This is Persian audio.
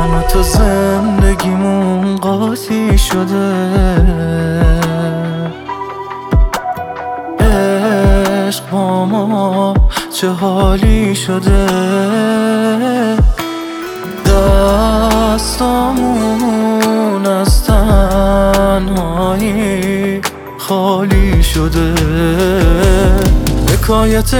من و تو زندگیمون قاطی شده، عشق با ما چه حالی شده، دستامون از تنهایی خالی شده. حکایت